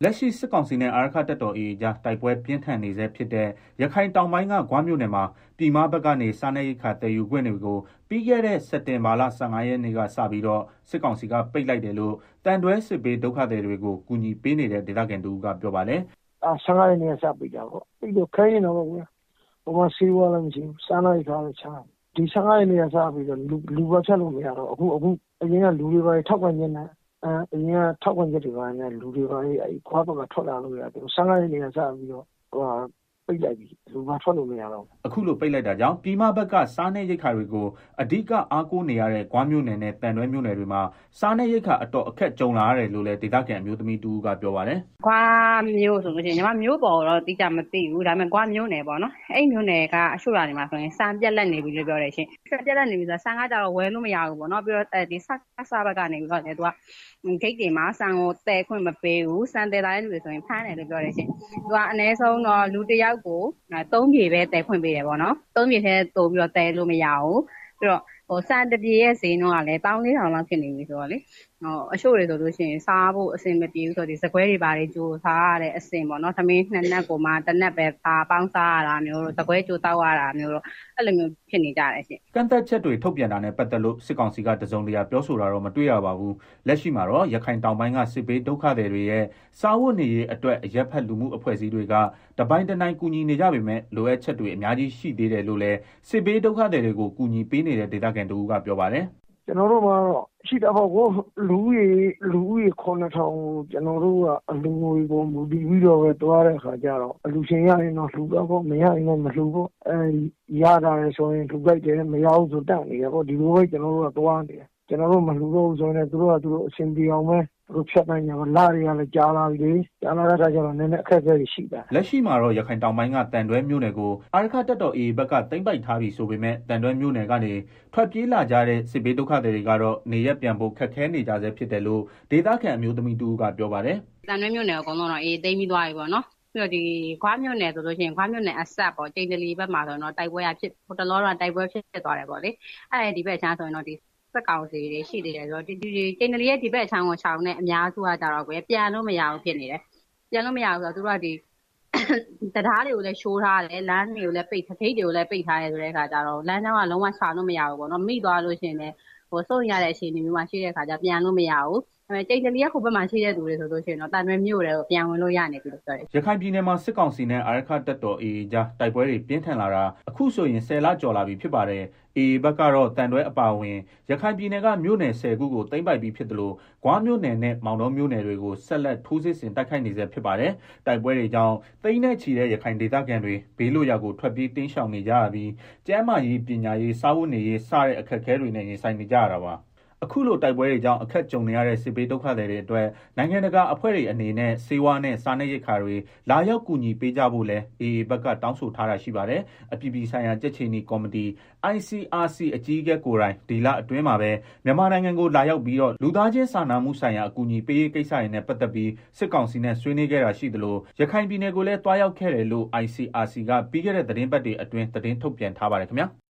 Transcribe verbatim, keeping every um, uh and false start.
လက်ရှိစစ်ကောင်စီနဲ့အာရက္ခတပ်တော် အေအေ ကြားတိုက်ပွဲပြင်းထန်နေဆဲဖြစ်တဲ့ရခိုင်တောင်ပိုင်းကဂွမြို့နယ်မှာပြည်မဘက်ကနေစားနပ်ရိက္ခာသယ်ယူခွင့်တွေကိုပြီးခဲ့တဲ့စက်တင်ဘာလ၁၅ရက်နေ့ကစပြီးတော့စစ်ကောင်စီကပိတ်လိုက်တယ်လို့တန်တွဲစစ်ဘေးဒုက္ခသည်တွေကိုကူညီပေးနေတဲ့ဒေသခံတူကပြောပါတယ်။အာ၁၅ရက်နေ့ကစပိတ်တာပေါ့။ပြီးတော့ခိုင်းနေတော့ဗျာ။ဘာမှဆေးဝါးလည်းမရှိဘူး။စားနပ်ရိက္ခာလည်းချား။ဒီ၁၅ရက်နေ့ကစပြီးတော့လူလူပါဖြတ်လို့မရတော့အခုအခုအရင်ကလူတွေပါထောက်ခံနေတယ်။အဲအရင်ကထောက်ခံချက်တွေပါနဲ့လူတွေပါအဲခွားဘက်ကထွက်လာလို့ရတယ်။၁၅ရက်နေ့ကစပြီးတော့ဟိုပိတ်လိုက်ပြီလူမထွက်လို့မရတော့အခုလိုပိတ်လိုက်တာကြောင့်ပြည်မဘက်ကစားနပ်ရိက္ခာတွေကိုအဓိကအားကိုးနေရတဲ့ဂွမြို့နယ်နဲ့တန်တွဲမြို့နယ်တွေမှာစားနပ်ရိက္ခာအတော်အခက်ကြုံလာရတယ်လို့လည်းဒေသခံအမျိုးသမီးတူကပြောပါတယ်။ဂွမြို့ဆိုလို့ရှိရင်ညီမမြို့ပေါ်တော့တိကျမသိဘူးဒါပေမဲ့ဂွမြို့နယ်ပေါ့နော်အဲ့မြို့နယ်ကအရှုရာနေမှာဆိုရင်စံပြက်လက်နေပြီလို့ပြောတယ်ရှင်စံပြက်လက်နေပြီဆိုတော့စံကကြတော့ဝယ်လို့မရဘူးပေါ့နော်ပြီးတော့အဲဒီဆက်ဆက်ဘက်ကနေပြီးတော့လေသူကဂိတ်တွေမှာစံကိုတဲခွင့်မပေးဘူးစံတဲလာတဲ့လူတွေဆိုရင်ဖမ်းတယ်လို့ပြောတယ်ရှင်သူကအနည်းဆုံးတော့လူတစ်ယောက်ကိုသုံးပြေပဲတဲခွင့်ပေးတယ်ပေါ့နော်သုံးပြေထဲတိုးပြီးတော့တဲလို့မရဘူးပြီးတော့ဟိုစံတပြေရဲ့ဈေးနှုန်းကလည်းတောင်းလေးထောင်လောက်ဖြစ်နေပြီဆိုတော့လေဟိုအရှို့တွေဆိုလို့ရှိရင်စားဖို့အဆင်မပြေဘူးဆိုတော့ဒီစကွဲတွေပါတွေကြိုစားရတဲ့အဆင်ပေါ့နော်သမင်းနှစ်နက်ကိုမှတစ်နက်ပဲစားပေါင်းစားရတာမျိုးတို့စကွဲကြိုတောက်ရတာမျိုးတို့အဲ့လိုမျိုးဖြစ်နေကြတယ်ရှင်ကန့်သက်ချက်တွေထုတ်ပြန်တာနဲ့ပတ်သက်လို့စစ်ကောင်စီကတစုံတရာပြောဆိုတာတော့မတွေ့ရပါဘူးလက်ရှိမှာတော့ရခိုင်တောင်ပိုင်းကစစ်ဘေးဒုက္ခသည်တွေရဲ့စာဝတ်နေရေးအတွက်အရက်ဖက်လူမှုအဖွဲ့အစည်းတွေကတပိုင်းတနိုင်ကူညီနေကြပေမဲ့လိုအပ်ချက်တွေအများကြီးရှိသေးတယ်လို့လည်းစစ်ဘေးဒုက္ခသည်တွေကိုကူညီပေးနေတဲ့ဒေသခံတူကပြောပါတယ်ကျွန်တော်တို့မှာတော့ရှိတာပေါ့ကိုလူကြီးလူကြီးခုနှစ်ထောင်ကျွန်တော်တို့ကအလူငွေကိုမူတည်ပြီးတော့ပဲတွားတဲ့အခါကျတော့အလူရှင်ရရင်တော့လူတော့ပေါ့မရရင်တော့မလူပေါ့အဲရတာလေဆိုရင်လူကြိုက်တယ်မရဘူးဆိုတက်နေရပေါ့ဒီလိုပဲကျွန်တော်တို့ကတွားနေတယ်ကျွန်တော်တို့မလူတော့ဆိုရင်သူတို့ကသူတို့အရှင်ပြေအောင်ပဲသူတို့ဖြတ်နိုင်ကြပါလာတွေကလည်းကြားလာပြီကြားလာတဲ့အခါကျတော့နည်းနည်းအခက်အခဲရှိတာလက်ရှိမှာတော့ရခိုင်တောင်ပိုင်းကတန်တွဲမြို့နယ်ကိုအာရခတက်တော် အေအေ ဘက်ကသိမ်းပိုက်ထားပြီဆိုပေမဲ့တန်တွဲမြို့နယ်ကနေထွက်ပြေးလာကြတဲ့စစ်ဘေးဒုက္ခသည်တွေကတော့နေရက်ပြန်ဖို့ခက်ခဲနေကြဆဲဖြစ်တယ်လို့ဒေသခံအမျိုးသမီးတူကပြောပါတယ်တန်တွဲမြို့နယ်အကုန်လုံးတော့အေးသိမ်းပြီးသွားပြီပေါ့နော်ပြီးတော့ဒီခွားမြို့နယ်ဆိုလို့ရှိရင်ခွားမြို့နယ်အဆက်ပေါ့ကျိန်တလီဘက်မှာဆိုတော့တိုက်ပွဲရဖြစ်ဟိုတလောတော့တိုက်ပွဲဖြစ်သွားတယ်ပေါ့လေအဲဒီဘက်ချမ်းဆိုရင်တော့ဒီစက်ကောင်စီတွေရှိသေးတယ်ဆိုတော့ဒီဒီကျိန်တလီရဲ့ဒီဘက်ချမ်းကိုရှောင်းနေအများစုကကြတော့ပဲပြန်လို့မရဘူးဖြစ်နေတယ်ပြန်လို့မရဘူးဆိုတော့သူတို့ကဒီတရားတွေကိုလည်းရှိုးထားတယ်လမ်းတွေကိုလည်းပိတ်ထိတ်တွေကိုလည်းပိတ်ထားရဲဆိုတဲ့အခါကျတော့လမ်းကြောင်းကလုံးဝရှာလို့မရဘူးပေါ့နော်မိသွားလို့ရှိရင်လည်းဟိုစိုးရတဲ့အခြေအနေမျိုးမှာရှိတဲ့အခါကျပြန်လို့မရဘူးအဲကျိန်တလီရဲ့ခုဘက်မှာရှိတဲ့သူတွေဆိုလို့ရှိရင်တော့တန်ရွေမြို့တွေကိုပြန်ဝင်လို့ရနေပြီလို့ပြောတယ်ရခိုင်ပြည်နယ်မှာစစ်ကောင်စီနဲ့အာရခတပ်တော် အေအေ ကြားတိုက်ပွဲတွေပြင်းထန်လာတာအခုဆိုရင်ဆယ်လကျော်လာပြီဖြစ်ပါတယ်အေအေဘက်ကတော့တန်တွဲအပါအဝင်ရခိုင်ပြည်နယ်ကမြို့နယ်ဆယ်ခုကိုသိမ်းပိုက်ပြီးဖြစ်တယ်လို့ဂွမြို့နယ်နဲ့မောင်တော်မြို့နယ်တွေကိုဆက်လက်ထိုးစစ်ဆင်တိုက်ခိုက်နေဆဲဖြစ်ပါတယ်တိုက်ပွဲတွေကြောင့်သိန်းနဲ့ချီတဲ့ရခိုင်ဒေသခံတွေဘေးလွတ်ရာကိုထွက်ပြေးတင်းရှောင်နေကြရပြီးကျန်းမာရေးပညာရေးစားဝတ်နေရေးစတဲ့အခက်အခဲတွေနဲ့ရင်ဆိုင်နေကြရတာပါအခုလိုတိုက်ပွဲတွေကြောင့်အခက်ကြုံနေရတဲ့စစ်ဘေးဒုက္ခသည်တွေအတွက်နိုင်ငံတကာအဖွဲ့တွေအနေနဲ့စေဝါနဲ့စားနပ်ရိက္ခာတွေလာရောက်ကူညီပေးကြဖို့လဲအေအေဘက်ကတောင်းဆိုထားတာရှိပါတယ်အပြည်ပြည်ဆိုင်ရာကြက်ချီနီကော်မတီ အိုင် စီ အာร์ စီ အကြီးအကဲကိုယ်တိုင်ဒီလအတွင်းမှာပဲမြန်မာနိုင်ငံကိုလာရောက်ပြီးတော့လူသားချင်းစာနာမှုဆိုင်ရာအကူအညီပေးရေးကိစ္စတွေနဲ့ပတ်သက်ပြီးစစ်ကောင်စီနဲ့ဆွေးနွေးခဲ့တာရှိသလိုရခိုင်ပြည်နယ်ကိုလည်းတွားရောက်ခဲ့တယ်လို့ အိုင် စီ အာร์ စီ ကပြီးခဲ့တဲ့သတင်းပတ်တွေအတွင်းသတင်းထုတ်ပြန်ထားပါတယ်ခင်ဗျာ